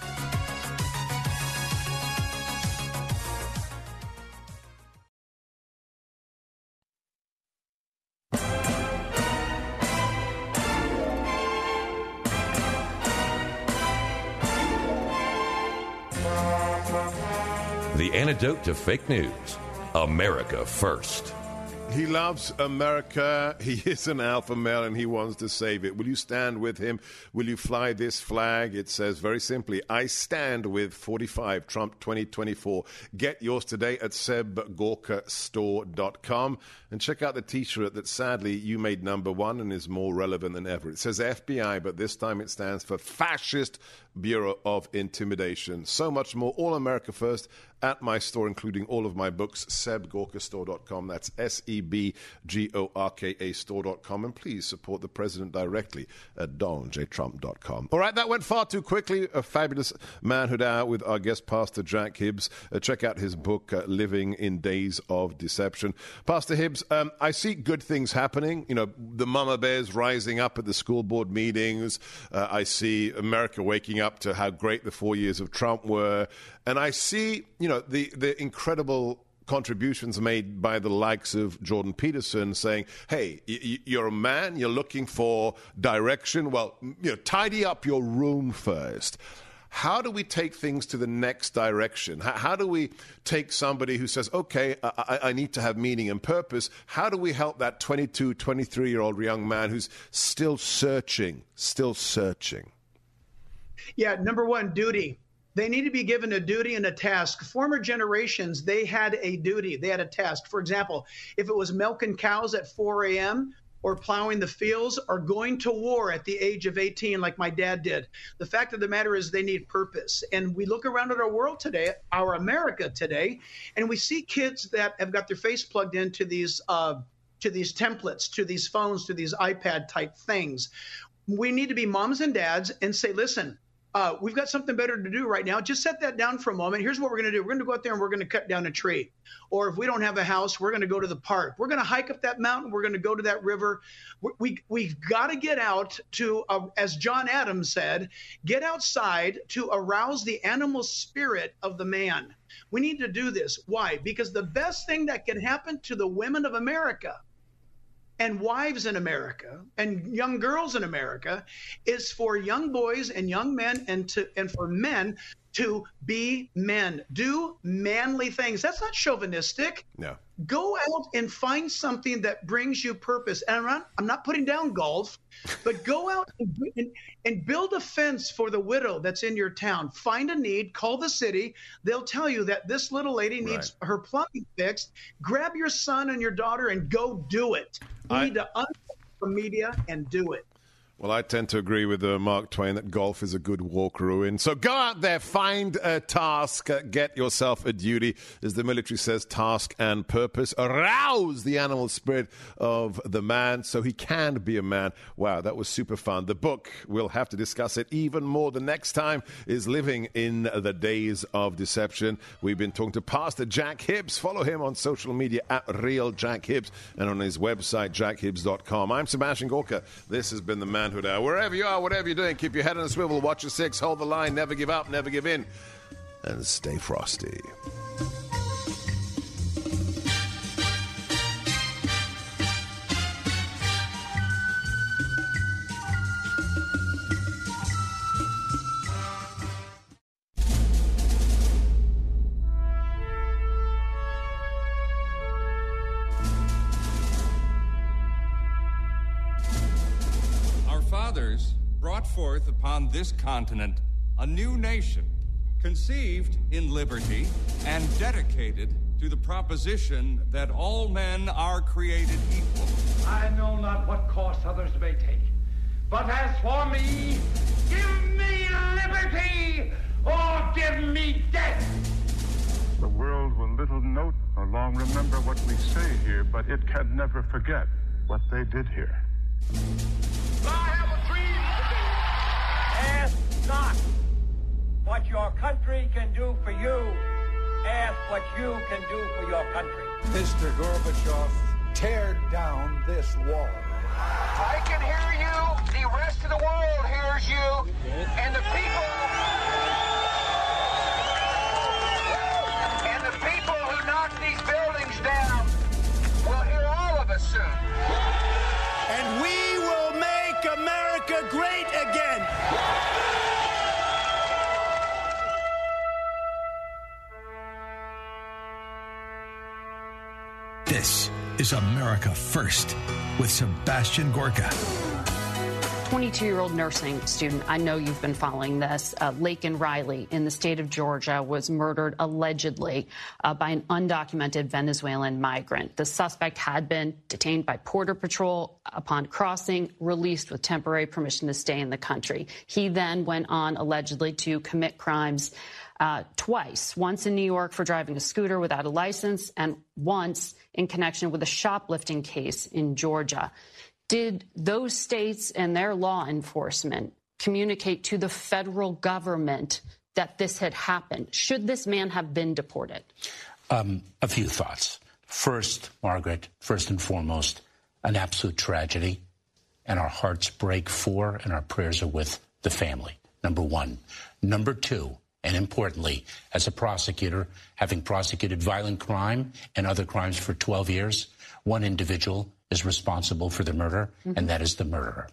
The antidote to fake news. America First. He loves America. He is an alpha male and he wants to save it. Will you stand with him? Will you fly this flag? It says very simply, I stand with forty-five Trump twenty twenty-four. Get yours today at seb gorka store dot com and check out the t-shirt that sadly you made number one and is more relevant than ever. It says F B I, but this time it stands for Fascist Bureau of Intimidation. So much more. All America First at my store, including all of my books, seb gorka store dot com. That's S E B G O R K A store dot com. And please support the president directly at donald j trump dot com. All right, that went far too quickly. A fabulous manhood hour with our guest, Pastor Jack Hibbs. Uh, check out his book, uh, Living in Days of Deception. Pastor Hibbs, um, I see good things happening. You know, the mama bears rising up at the school board meetings. Uh, I see America waking up to how great the four years of Trump were. And I see, you know, the, the incredible contributions made by the likes of Jordan Peterson saying, hey, y- you're a man, you're looking for direction. Well, you know, tidy up your room first. How do we take things to the next direction? How, how do we take somebody who says, okay, I, I need to have meaning and purpose? How do we help that twenty-two, twenty-three-year-old young man who's still searching, still searching? Yeah, number one, duty. They need to be given a duty and a task. Former generations, they had a duty. They had a task. For example, if it was milking cows at four a.m., or plowing the fields, or going to war at the age of eighteen like my dad did. The fact of the matter is they need purpose. And we look around at our world today, our America today, and we see kids that have got their face plugged into these uh, to these templates, to these phones, to these iPad type things. We need to be moms and dads and say, listen, Uh, we've got something better to do right now. Just set that down for a moment. Here's what we're going to do. We're going to go out there and we're going to cut down a tree. Or if we don't have a house, we're going to go to the park. We're going to hike up that mountain. We're going to go to that river. We, we, we've got to get out to, uh, as John Adams said, get outside to arouse the animal spirit of the man. We need to do this. Why? Because the best thing that can happen to the women of America and wives in America and young girls in America is for young boys and young men and to and for men to be men. Do manly things. That's not chauvinistic. No. Go out and find something that brings you purpose. And I'm not, I'm not putting down golf, but go out and, and, and build a fence for the widow that's in your town. Find a need, call the city. They'll tell you that this little lady needs right. her plumbing fixed. Grab your son and your daughter and go do it. You I, need to unplug the media and do it. Well, I tend to agree with uh, Mark Twain that golf is a good walk ruin. So go out there, find a task, uh, get yourself a duty. As the military says, task and purpose. Arouse the animal spirit of the man so he can be a man. Wow, that was super fun. The book, we'll have to discuss it even more the next time, is Living in the Days of Deception. We've been talking to Pastor Jack Hibbs. Follow him on social media at Real Jack Hibbs and on his website, jack hibbs dot com. I'm Sebastian Gorka. This has been the Man Hour. Wherever you are, whatever you're doing, keep your head on a swivel, watch your six, hold the line, never give up, never give in, and stay frosty. Brought forth upon this continent a new nation, conceived in liberty and dedicated to the proposition that all men are created equal. I know not what course others may take, but as for me, give me liberty or give me death. The world will little note or long remember what we say here, but it can never forget what they did here. I have a dream today. Ask not what your country can do for you. Ask what you can do for your country. Mister Gorbachev, tear down this wall. I can hear you. The rest of the world hears you. And the people... And the people who knock these buildings down will hear all of us soon. And we will make America great again. This is America First with Sebastian Gorka. twenty-two-year-old nursing student, I know you've been following this, uh, Laken Riley in the state of Georgia was murdered allegedly uh, by an undocumented Venezuelan migrant. The suspect had been detained by Border Patrol upon crossing, released with temporary permission to stay in the country. He then went on allegedly to commit crimes uh, twice, once in New York for driving a scooter without a license and once in connection with a shoplifting case in Georgia. Did those states and their law enforcement communicate to the federal government that this had happened? Should this man have been deported? Um, a few thoughts. First, Margaret, first and foremost, an absolute tragedy, and our hearts break for and our prayers are with the family, number one. Number two, and importantly, as a prosecutor, having prosecuted violent crime and other crimes for twelve years, one individual is responsible for the murder, mm-hmm. and that is the murderer.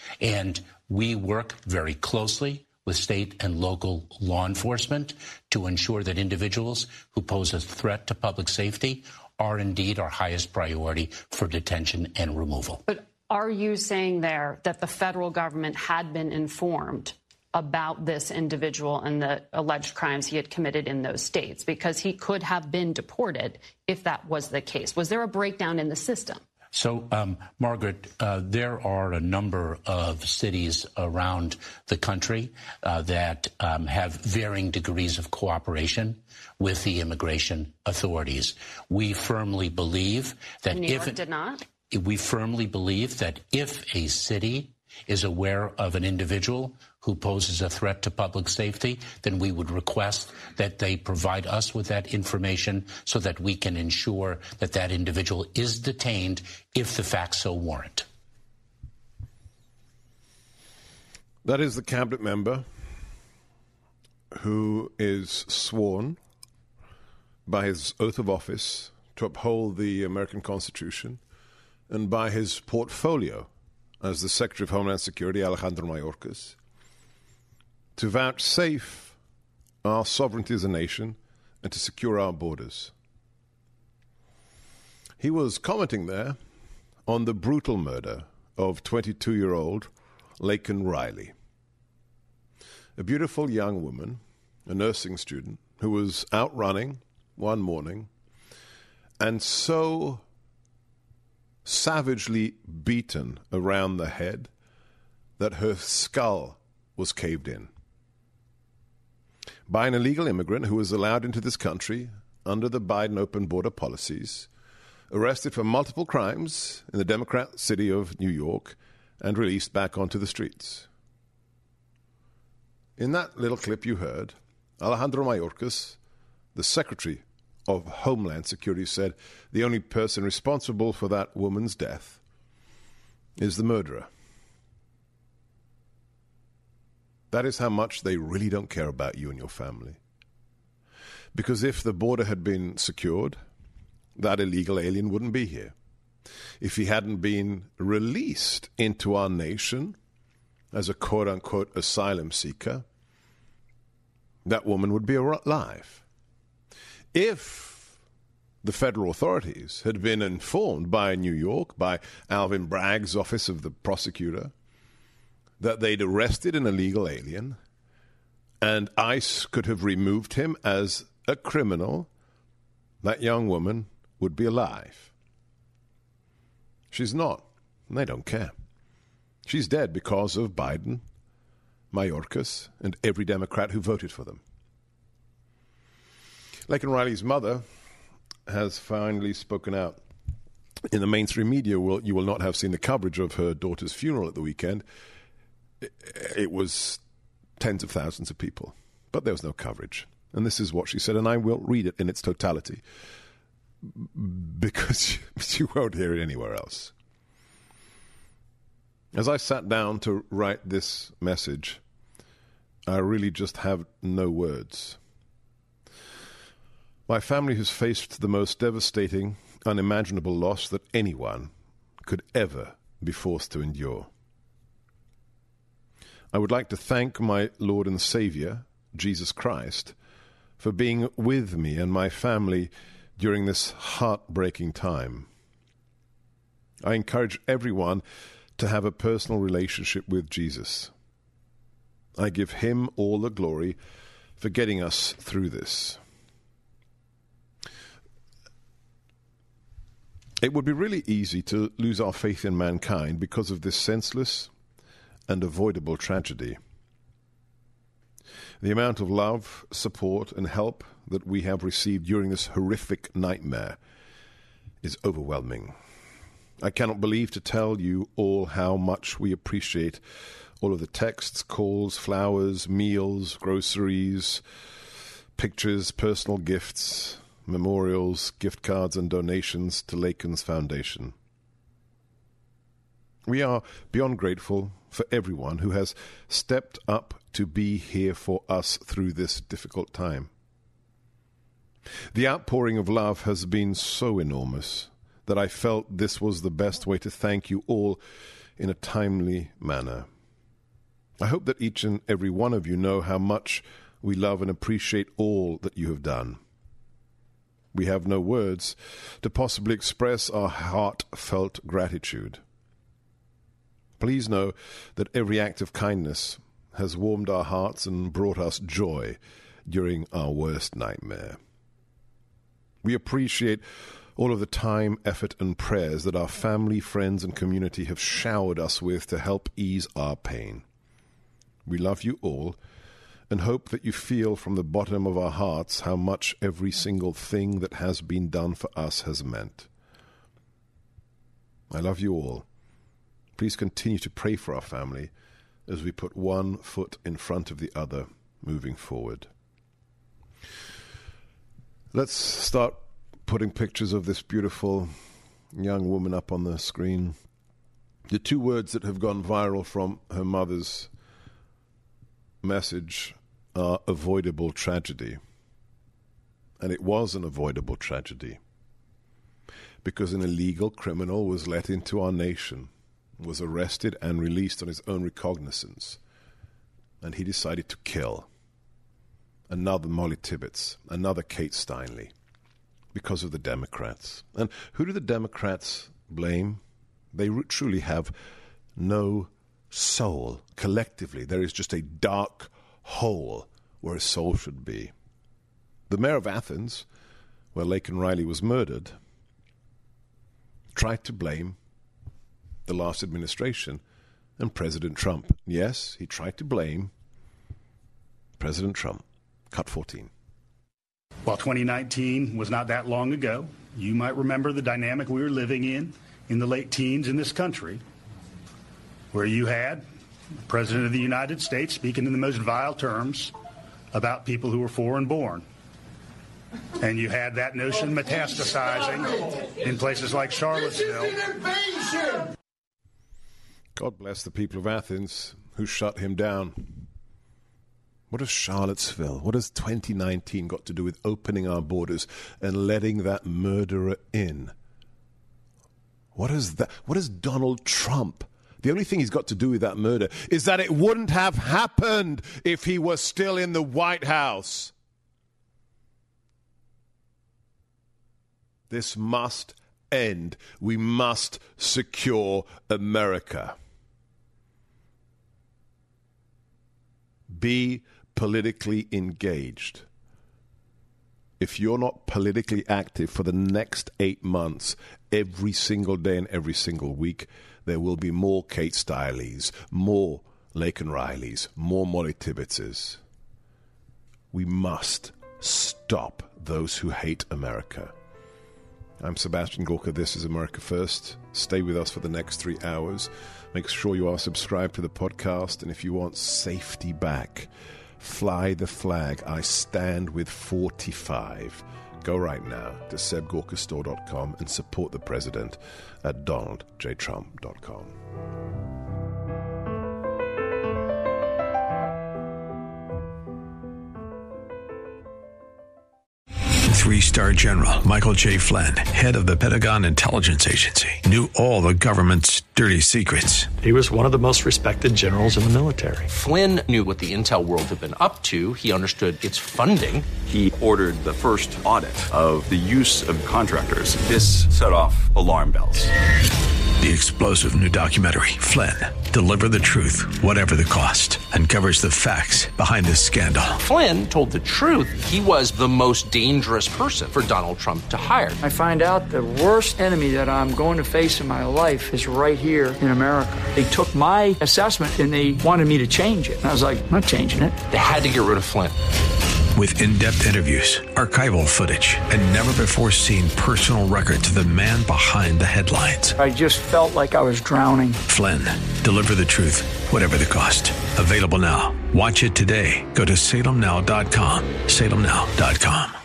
And we work very closely with state and local law enforcement to ensure that individuals who pose a threat to public safety are indeed our highest priority for detention and removal. But are you saying there that the federal government had been informed about this individual and the alleged crimes he had committed in those states? Because he could have been deported if that was the case. Was there a breakdown in the system? So, um, Margaret, uh, there are a number of cities around the country uh, that um, have varying degrees of cooperation with the immigration authorities. We firmly believe that New if York did not. We firmly believe that if a city is aware of an individual who poses a threat to public safety, then we would request that they provide us with that information so that we can ensure that that individual is detained if the facts so warrant. That is the cabinet member who is sworn by his oath of office to uphold the American Constitution and by his portfolio as the Secretary of Homeland Security, Alejandro Mayorkas, to vouchsafe our sovereignty as a nation and to secure our borders. He was commenting there on the brutal murder of twenty-two-year-old Laken Riley, a beautiful young woman, a nursing student, who was out running one morning and so savagely beaten around the head that her skull was caved in by an illegal immigrant who was allowed into this country under the Biden open border policies, arrested for multiple crimes in the Democrat city of New York, and released back onto the streets. In that little clip you heard, Alejandro Mayorkas, the Secretary of Homeland Security, said the only person responsible for that woman's death is the murderer. That is how much they really don't care about you and your family. Because if the border had been secured, that illegal alien wouldn't be here. If he hadn't been released into our nation as a quote-unquote asylum seeker, that woman would be alive. If the federal authorities had been informed by New York, by Alvin Bragg's office of the prosecutor, that they'd arrested an illegal alien and ICE could have removed him as a criminal, that young woman would be alive. She's not, and they don't care. She's dead because of Biden, Mayorkas, and every Democrat who voted for them. Laken Riley's mother has finally spoken out. In the mainstream media, will you will not have seen the coverage of her daughter's funeral at the weekend. It, it was tens of thousands of people, but there was no coverage. And this is what she said, and I will read it in its totality, because you won't hear it anywhere else. As I sat down to write this message, I really just have no words. My family has faced the most devastating, unimaginable loss that anyone could ever be forced to endure. I would like to thank my Lord and Savior, Jesus Christ, for being with me and my family during this heartbreaking time. I encourage everyone to have a personal relationship with Jesus. I give him all the glory for getting us through this. It would be really easy to lose our faith in mankind because of this senseless and avoidable tragedy. The amount of love, support, and help that we have received during this horrific nightmare is overwhelming. I cannot believe to tell you all how much we appreciate all of the texts, calls, flowers, meals, groceries, pictures, personal gifts, memorials, gift cards, and donations to Laken's Foundation. We are beyond grateful for everyone who has stepped up to be here for us through this difficult time. The outpouring of love has been so enormous that I felt this was the best way to thank you all in a timely manner. I hope that each and every one of you know how much we love and appreciate all that you have done. We have no words to possibly express our heartfelt gratitude. Please know that every act of kindness has warmed our hearts and brought us joy during our worst nightmare. We appreciate all of the time, effort, and prayers that our family, friends, and community have showered us with to help ease our pain. We love you all and hope that you feel from the bottom of our hearts how much every single thing that has been done for us has meant. I love you all. Please continue to pray for our family as we put one foot in front of the other moving forward. Let's start putting pictures of this beautiful young woman up on the screen. The two words that have gone viral from her mother's message are avoidable tragedy. And it was an avoidable tragedy because an illegal criminal was let into our nation, was arrested and released on his own recognizance, and he decided to kill another Molly Tibbetts, another Kate Steinle, because of the Democrats. And who do the Democrats blame? They truly have no soul. Collectively, there is just a dark hole where a soul should be. The mayor of Athens, where Laken Riley was murdered, tried to blame the last administration and President Trump. Yes, he tried to blame President Trump. Cut fourteen. While twenty nineteen was not that long ago, you might remember the dynamic we were living in in the late teens in this country, where you had the President of the United States speaking in the most vile terms about people who were foreign born. And you had that notion metastasizing in places like Charlottesville. God bless the people of Athens who shut him down. What has Charlottesville, what has twenty nineteen got to do with opening our borders and letting that murderer in? What is that? What is Donald Trump? The only thing he's got to do with that murder is that it wouldn't have happened if he was still in the White House. This must end. We must secure America. Be politically engaged. If you're not politically active for the next eight months, every single day and every single week, there will be more Kate Stileys, more Laken Rileys, more Molly Tibbitzes. We must stop those who hate America. I'm Sebastian Gorka. This is America First. Stay with us for the next three hours. Make sure you are subscribed to the podcast. And if you want safety back, fly the flag. I stand with forty-five. Go right now to seb gorka store dot com and support the president at donald j trump dot com. Three-star General Michael J. Flynn, head of the Pentagon Intelligence Agency, knew all the government's dirty secrets. He was one of the most respected generals in the military. Flynn knew what the intel world had been up to. He understood its funding. He ordered the first audit of the use of contractors. This set off alarm bells. The explosive new documentary, Flynn, Deliver the Truth, Whatever the Cost, uncovers the facts behind this scandal. Flynn told the truth. He was the most dangerous person for Donald Trump to hire. I find out the worst enemy that I'm going to face in my life is right here in America. They took my assessment and they wanted me to change it. And I was like, I'm not changing it. They had to get rid of Flynn. With in-depth interviews, archival footage, and never-before-seen personal records of the man behind the headlines. I just felt like I was drowning. Flynn, Deliver the Truth, Whatever the Cost. Available now. Watch it today. Go to salem now dot com. salem now dot com.